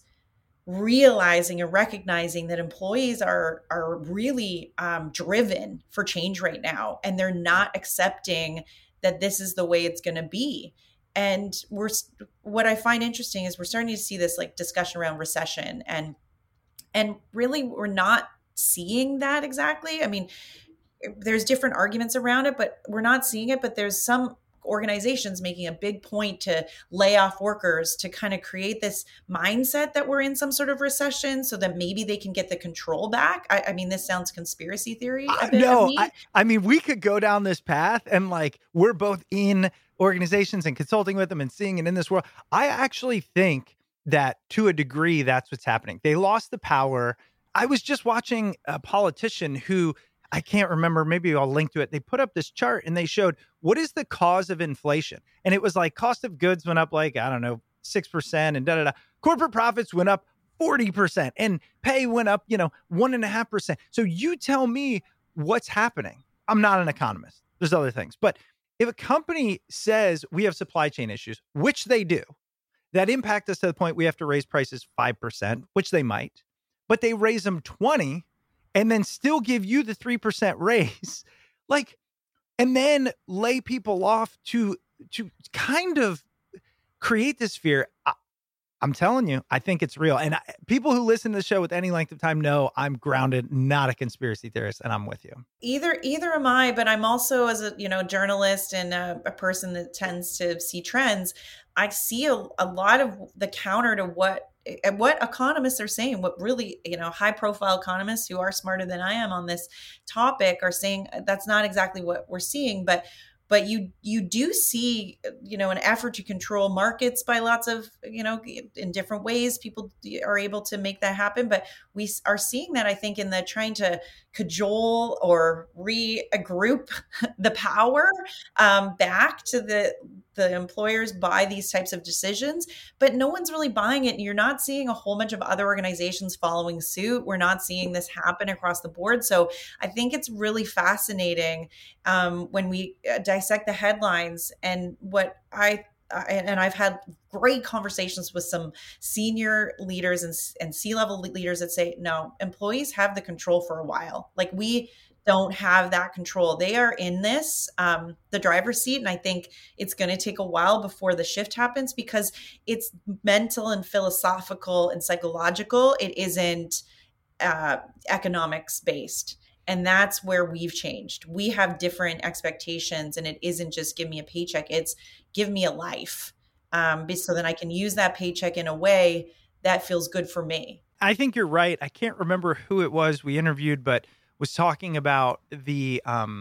realizing and recognizing that employees are are really um, driven for change right now, and they're not accepting that this is the way it's going to be. And we're what I find interesting is we're starting to see this like discussion around recession, and and really we're not seeing that exactly. I mean, there's different arguments around it, but we're not seeing it. But there's some organizations making a big point to lay off workers to kind of create this mindset that we're in some sort of recession so that maybe they can get the control back. I, I mean, this sounds conspiracy theory. Uh, no, I, I mean, we could go down this path and like, we're both in organizations and consulting with them and seeing it in this world. I actually think that to a degree, that's what's happening. They lost the power. I was just watching a politician who I can't remember, maybe I'll link to it. They put up this chart and they showed what is the cause of inflation. And it was like cost of goods went up like, I don't know, six percent and da, da, da. Corporate profits went up forty percent and pay went up, you know, one and a half percent. So you tell me what's happening. I'm not an economist. There's other things. But if a company says we have supply chain issues, which they do, that impact us to the point we have to raise prices five percent, which they might, but they raise them twenty and then still give you the three percent raise, like, and then lay people off to, to kind of create this fear. I, I'm telling you, I think it's real. And I, people who listen to the show with any length of time know I'm grounded, not a conspiracy theorist, and I'm with you. Either, either am I, but I'm also, as a, you know, journalist and a, a person that tends to see trends, I see a, a lot of the counter to what and what economists are saying, what really, you know, high profile economists who are smarter than I am on this topic are saying that's not exactly what we're seeing. But but you you do see, you know, an effort to control markets by lots of, you know, in different ways. People are able to make that happen. But we are seeing that, I think, in the trying to cajole or regroup the power um, back to the the employers by these types of decisions, but no one's really buying it. And you're not seeing a whole bunch of other organizations following suit. We're not seeing this happen across the board. So I think it's really fascinating um, when we dissect the headlines and what I, I and I've had great conversations with some senior leaders and, and C-level leaders that say, no, employees have the control for a while. Like we don't have that control. They are in this, um, the driver's seat. And I think it's going to take a while before the shift happens because it's mental and philosophical and psychological. It isn't uh, economics based. And that's where we've changed. We have different expectations, and it isn't just give me a paycheck. It's give me a life um, so that I can use that paycheck in a way that feels good for me. I think you're right. I can't remember who it was we interviewed, but was talking about the um,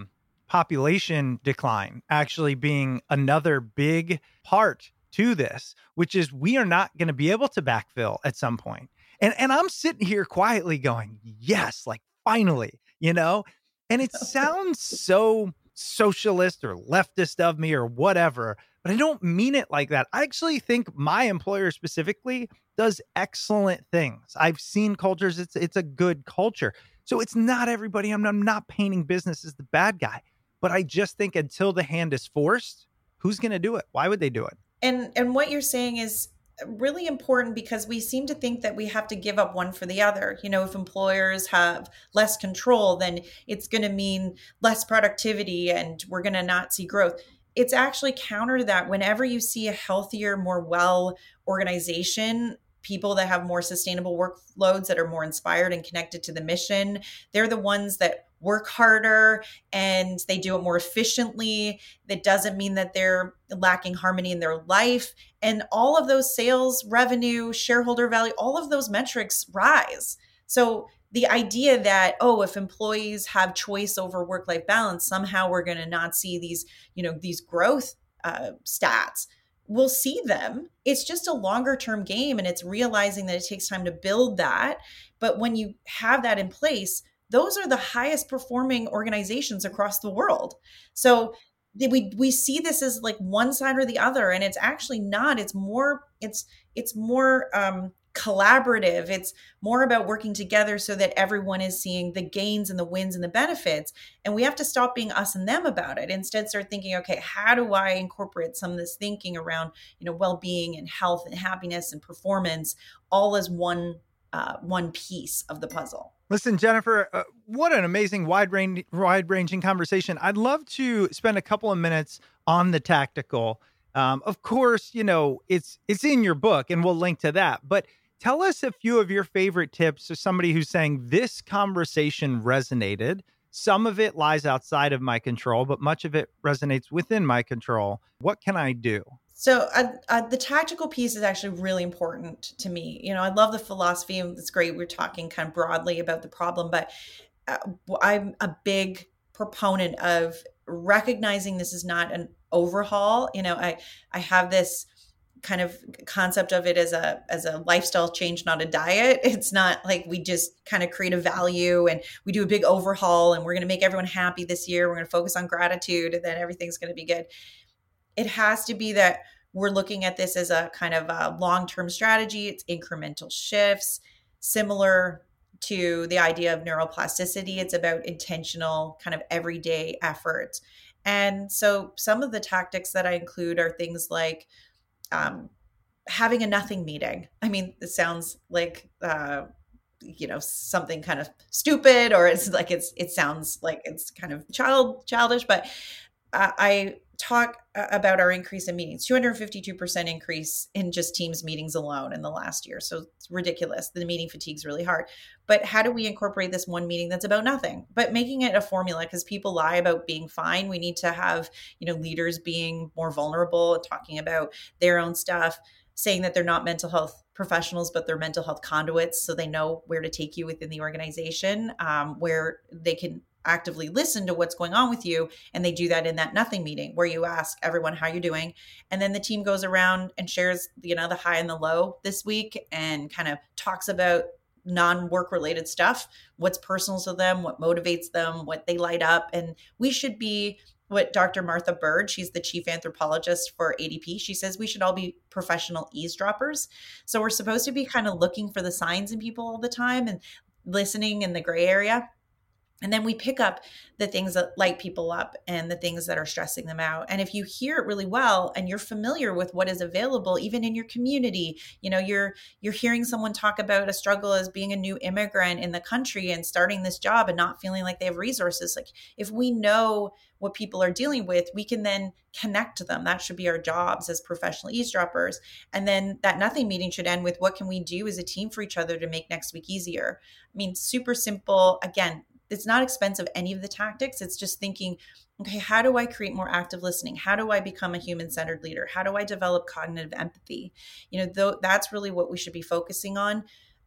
population decline actually being another big part to this, which is we are not going to be able to backfill at some point. And and I'm sitting here quietly going, yes, like finally, you know, and it sounds so socialist or leftist of me or whatever, but I don't mean it like that. I actually think my employer specifically does excellent things. I've seen cultures. It's, it's a good culture. So it's not everybody. I'm, I'm not painting business as the bad guy, but I just think until the hand is forced, who's going to do it? Why would they do it? And and what you're saying is really important because we seem to think that we have to give up one for the other. You know, if employers have less control, then it's going to mean less productivity and we're going to not see growth. It's actually counter to that. Whenever you see a healthier, more well organization, people that have more sustainable workloads that are more inspired and connected to the mission, they're the ones that work harder and they do it more efficiently. That doesn't mean that they're lacking harmony in their life. And all of those sales, revenue, shareholder value, all of those metrics rise. So the idea that, oh, if employees have choice over work-life balance, somehow we're going to not see these, you know, these growth uh, stats. We'll see them. It's just a longer term game, and it's realizing that it takes time to build that. But when you have that in place, those are the highest performing organizations across the world. So we we see this as like one side or the other, and it's actually not. It's more it's it's more um, collaborative. It's more about working together so that everyone is seeing the gains and the wins and the benefits. And we have to stop being us and them about it. Instead, start thinking, okay, how do I incorporate some of this thinking around, you know, well-being and health and happiness and performance all as one uh, one piece of the puzzle. Listen, Jennifer, uh, what an amazing wide range, wide-ranging conversation. I'd love to spend a couple of minutes on the tactical. Um, of course, you know, it's it's in your book, and we'll link to that. But tell us a few of your favorite tips to somebody who's saying this conversation resonated. Some of it lies outside of my control, but much of it resonates within my control. What can I do? So uh, uh, the tactical piece is actually really important to me. You know, I love the philosophy, and it's great. We're talking kind of broadly about the problem, but uh, I'm a big proponent of recognizing this is not an overhaul. You know, I I have this kind of concept of it as a as a lifestyle change, not a diet. It's not like we just kind of create a value and we do a big overhaul and we're going to make everyone happy this year. We're going to focus on gratitude and then everything's going to be good. It has to be that we're looking at this as a kind of a long-term strategy. It's incremental shifts, similar to the idea of neuroplasticity. It's about intentional kind of everyday efforts. And so some of the tactics that I include are things like um, having a nothing meeting. I mean, it sounds like, uh, you know, something kind of stupid, or it's like, it's, it sounds like it's kind of child childish, but uh, I talk about our increase in meetings, two hundred fifty-two percent increase in just Teams meetings alone in the last year. So it's ridiculous. The meeting fatigue is really hard. But how do we incorporate this one meeting that's about nothing, but making it a formula? Because people lie about being fine. We need to have, you know, leaders being more vulnerable and talking about their own stuff, saying that they're not mental health professionals, but they're mental health conduits. So they know where to take you within the organization, um, where they can actively listen to what's going on with you. And they do that in that nothing meeting where you ask everyone how you're doing. And then the team goes around and shares, you know, the high and the low this week and kind of talks about non-work related stuff, what's personal to them, what motivates them, what they light up. And we should be what Doctor Martha Bird, she's the chief anthropologist for A D P. She says we should all be professional eavesdroppers. So we're supposed to be kind of looking for the signs in people all the time and listening in the gray area. And then we pick up the things that light people up and the things that are stressing them out. And if you hear it really well and you're familiar with what is available, even in your community, you know, you're you're hearing someone talk about a struggle as being a new immigrant in the country and starting this job and not feeling like they have resources. Like if we know what people are dealing with, we can then connect to them. That should be our jobs as professional eavesdroppers. And then that nothing meeting should end with what can we do as a team for each other to make next week easier? I mean, super simple. Again, it's not expensive, any of the tactics. It's just thinking, okay, how do I create more active listening? How do I become a human-centered leader? How do I develop cognitive empathy? You know, th- that's really what we should be focusing on.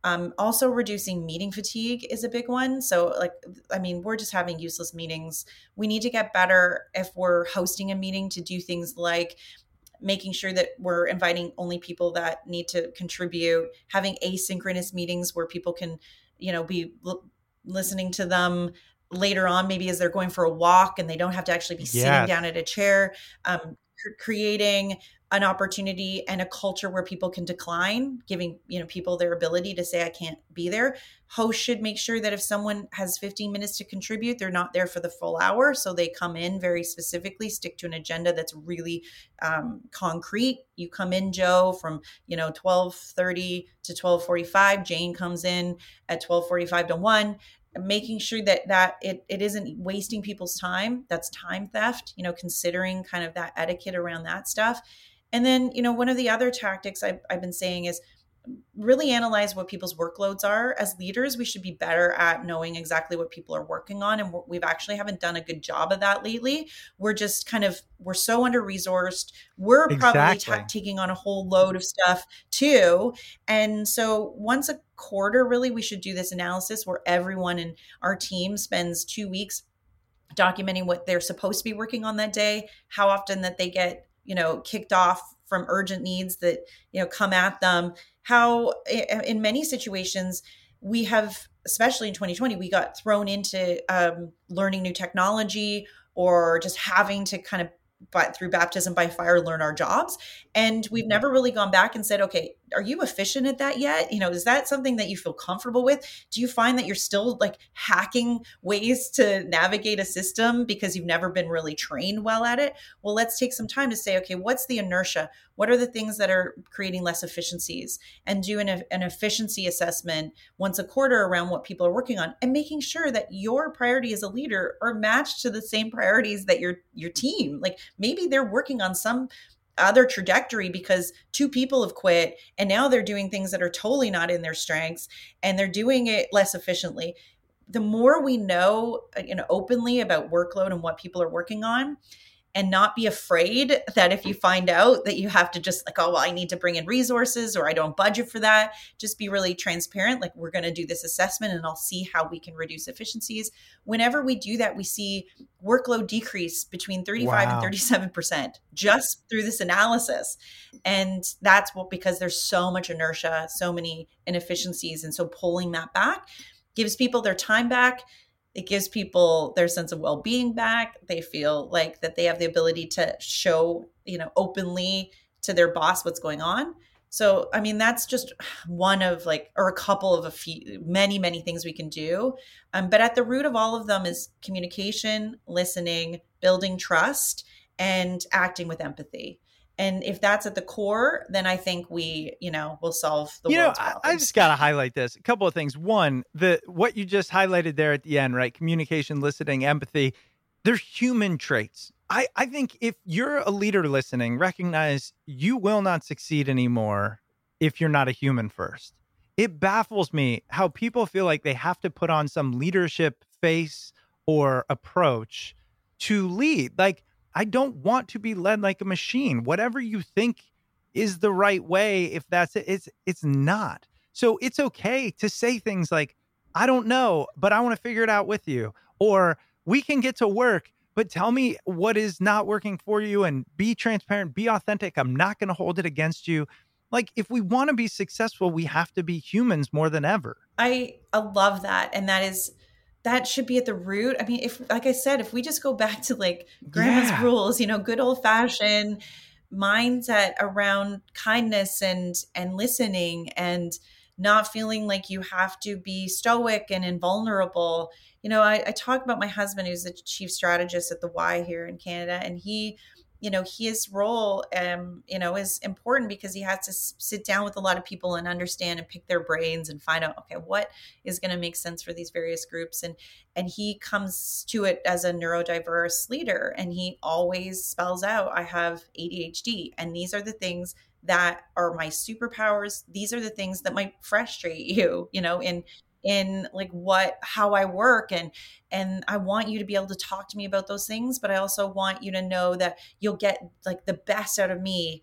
Um, also, reducing meeting fatigue is a big one. So, like, I mean, we're just having useless meetings. We need to get better if we're hosting a meeting to do things like making sure that we're inviting only people that need to contribute, having asynchronous meetings where people can, you know, be l- listening to them later on, maybe as they're going for a walk and they don't have to actually be Yes. sitting down at a chair, um, cr- creating an opportunity and a culture where people can decline, giving, you know, people their ability to say, I can't be there. Hosts should make sure that if someone has fifteen minutes to contribute, they're not there for the full hour. So they come in very specifically, stick to an agenda that's really um, concrete. You come in, Joe, from, you know, twelve thirty to twelve forty-five. Jane comes in at twelve forty-five to one. Making sure that that it, it isn't wasting people's time. That's time theft, you know, considering kind of that etiquette around that stuff. And then, you know, one of the other tactics I've, I've been saying is really analyze what people's workloads are. As leaders, we should be better at knowing exactly what people are working on. And we've actually haven't done a good job of that lately. We're just kind of, we're so under-resourced. We're probably Exactly. ta- taking on a whole load of stuff too. And so once a quarter, really, we should do this analysis where everyone in our team spends two weeks documenting what they're supposed to be working on that day, how often that they get, you know, kicked off from urgent needs that, you know, come at them, how in many situations we have, especially in twenty twenty, we got thrown into um, learning new technology or just having to kind of, but through baptism by fire, learn our jobs. And we've never really gone back and said, okay, are you efficient at that yet? You know, is that something that you feel comfortable with? Do you find that you're still like hacking ways to navigate a system because you've never been really trained well at it? Well, let's take some time to say, okay, what's the inertia? What are the things that are creating less efficiencies? And do an, an efficiency assessment once a quarter around what people are working on, and making sure that your priority as a leader are matched to the same priorities that your your team. Like maybe they're working on some other trajectory because two people have quit and now they're doing things that are totally not in their strengths and they're doing it less efficiently. The more we know, you know, openly about workload and what people are working on, and not be afraid that if you find out that you have to just like, oh, well, I need to bring in resources or I don't budget for that, just be really transparent. Like, we're going to do this assessment and I'll see how we can reduce efficiencies. Whenever we do that, we see workload decrease between thirty-five Wow. and thirty-seven percent just through this analysis. And that's what, because there's so much inertia, so many inefficiencies. And so pulling that back gives people their time back. It gives people their sense of well-being back. They feel like that they have the ability to show, you know, openly to their boss what's going on. So, I mean, that's just one of like, or a couple of a few, many, many things we can do. Um, but at the root of all of them is communication, listening, building trust, and acting with empathy. And if that's at the core, then I think we, you know, will solve the you know, world's I, problems. I just got to highlight this. A couple of things. One, the what you just highlighted there at the end, right? Communication, listening, empathy. They're human traits. I, I think if you're a leader listening, recognize you will not succeed anymore if you're not a human first. It baffles me how people feel like they have to put on some leadership face or approach to lead. Like, I don't want to be led like a machine. Whatever you think is the right way, if that's it, it's it's not. So it's okay to say things like, I don't know, but I want to figure it out with you. Or we can get to work, but tell me what is not working for you and be transparent, be authentic. I'm not going to hold it against you. Like, if we want to be successful, we have to be humans more than ever. I, I love that. And that is, that should be at the root. I mean, if, like I said, if we just go back to like grandma's Yeah. rules, you know, good old fashioned mindset around kindness and, and listening and not feeling like you have to be stoic and invulnerable. You know, I, I talk about my husband, who's the chief strategist at the Y here in Canada. And he, you know, his role, um, you know, is important because he has to s- sit down with a lot of people and understand and pick their brains and find out, okay, what is going to make sense for these various groups. And, and he comes to it as a neurodiverse leader. And he always spells out, I have A D H D. And these are the things that are my superpowers. These are the things that might frustrate you, you know, in, in like what, how I work. And, and I want you to be able to talk to me about those things, but I also want you to know that you'll get like the best out of me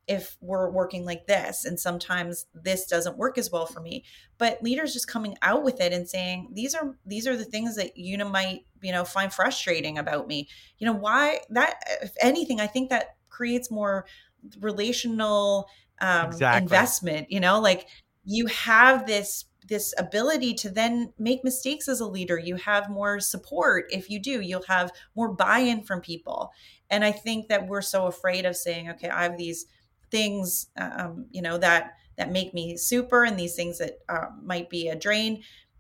if we're working like this, and sometimes this doesn't work as well for me. But leaders just coming out with it and saying, these are these are the things that you know might you know find frustrating about me. You know, why that, if anything, I think that creates more relational um Exactly. investment. You know, like you have this this ability to then make mistakes as a leader. You have more support. If you do, you'll have more buy-in from people. And I think that we're so afraid of saying, okay, I have these things, um, you know, that, that make me super, and these things that uh, might be a drain.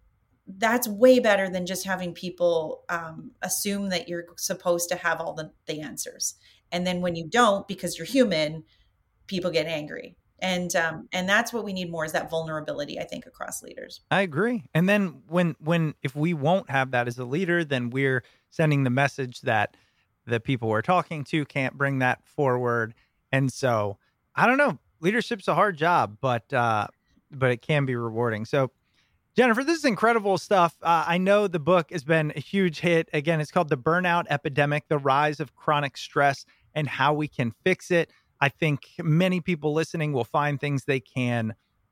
That's way better than just having people um, assume that you're supposed to have all the, the answers. And then when you don't, because you're human, people get angry. And um, and that's what we need more, is that vulnerability, I think, across leaders. I agree. And then when when if we won't have that as a leader, then we're sending the message that the people we're talking to can't bring that forward. And so I don't know. Leadership's a hard job, but uh, but it can be rewarding. So, Jennifer, this is incredible stuff. Uh, I know the book has been a huge hit. Again, it's called The Burnout Epidemic: The Rise of Chronic Stress and How We Can Fix It. I think many people listening will find things they can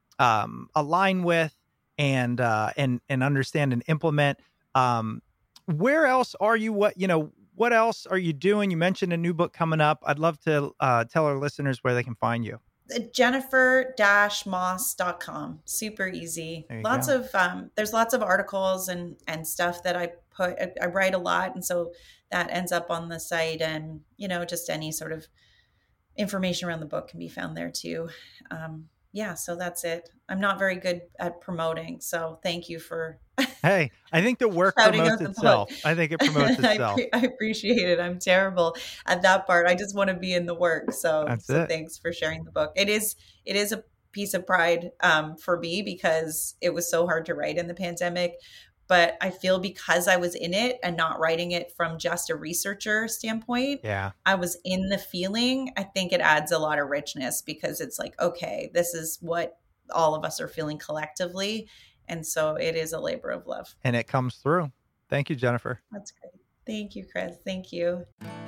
um, align with and uh, and and understand and implement. Um, where else are you? What you know? What else are you doing? You mentioned a new book coming up. I'd love to uh, tell our listeners where they can find you. Jennifer Moss dot com. Super easy. Lots go. of, um, there's lots of articles and, and stuff that I put, I, I write a lot. And so that ends up on the site, and, you know, just any sort of information around the book can be found there too. Um, yeah. So that's it. I'm not very good at promoting. So thank you for Hey, I think the work promotes itself. I think it promotes I, itself. pre- I appreciate it. I'm terrible at that part. I just want to be in the work. So, That's so it. thanks for sharing the book. It is, it is a piece of pride um, for me, because it was so hard to write in the pandemic. But I feel because I was in it and not writing it from just a researcher standpoint, Yeah. I was in the feeling. I think it adds a lot of richness, because it's like, okay, this is what all of us are feeling collectively. And so it is a labor of love. And it comes through. Thank you, Jennifer. That's great. Thank you, Chris. Thank you.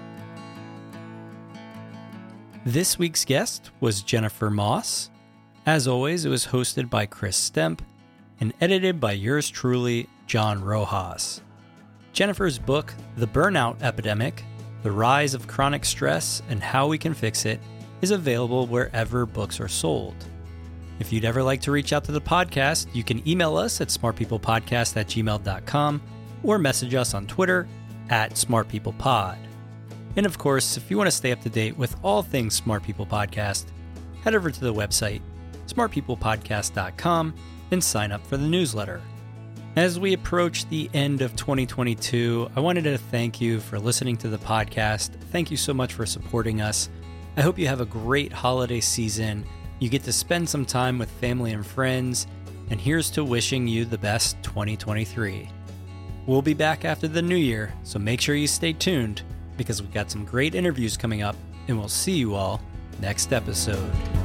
This week's guest was Jennifer Moss. As always, it was hosted by Chris Stemp and edited by yours truly, John Rojas. Jennifer's book, The Burnout Epidemic: The Rise of Chronic Stress and How We Can Fix It, is available wherever books are sold. If you'd ever like to reach out to the podcast, you can email us at smartpeoplepodcast at gmail dot com or message us on Twitter at smartpeoplepod. And of course, if you want to stay up to date with all things Smart People Podcast, head over to the website smart people podcast dot com and sign up for the newsletter. As we approach the end of twenty twenty-two, I wanted to thank you for listening to the podcast. Thank you so much for supporting us. I hope you have a great holiday season. You get to spend some time with family and friends, and here's to wishing you the best twenty twenty-three. We'll be back after the new year, so make sure you stay tuned, because we've got some great interviews coming up, and we'll see you all next episode.